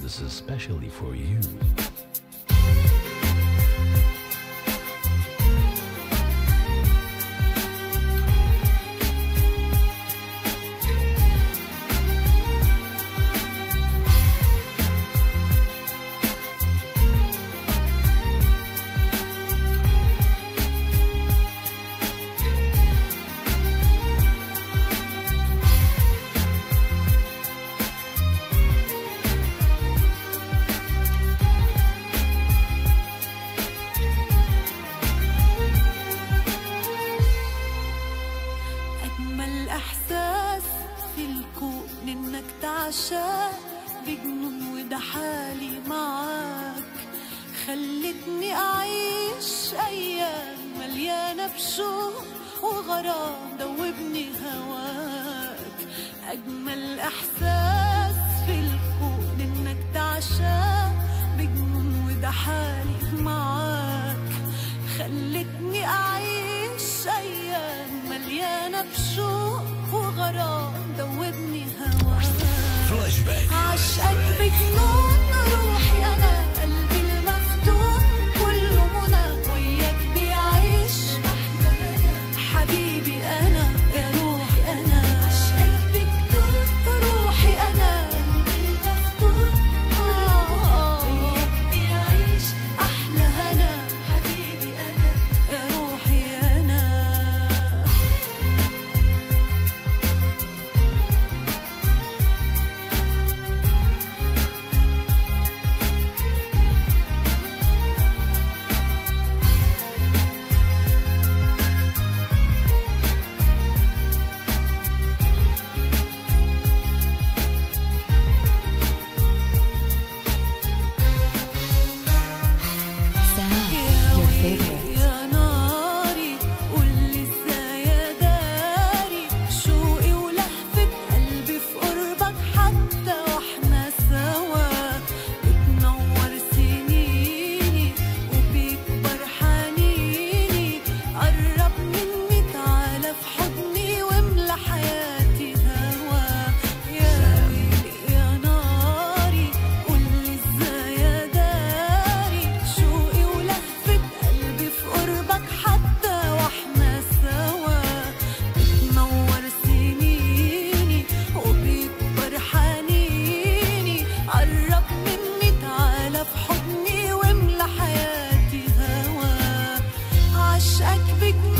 this is especially for you. أجمل إحساس في الكون إنك تعشق بجنون، وده حالي معاك. خلتني أعيش أيام مليانة بشوق وغرام، دوبني هواك. أجمل إحساس في الكون إنك تعشق بجنون، وده حالي معاك. خلتني أعيش أيام مليانة بشوق وغرام، دوبني هواك. عشقك بجنون روحي أنا، قلبي المفتون كله منى، وياك بيعيش حبيبي أنا يا روحي أنا. عشقك بجنون روحي أنا، قلبي المفتون وياك بيعيش أحلى هنا، حبيبي أنا يا روحي أنا. يا ناري قولي ازاي يا داري، شوقي ولهفة قلبي في قربك حتى واحنا سوا. بتنور سنيني وبيكبر حنيني، قرب مني تعالى في حضني واملى حياتي هوا. يا ويلي يا ناري قولي ازاي يا داري، شوقي ولهفة قلبي في قربك حتى واحنا سوا. بتنور سنيني وبيكبر حنيني، قرب مني تعالى في حضني واملى حياتي هوا. عشقك بجنون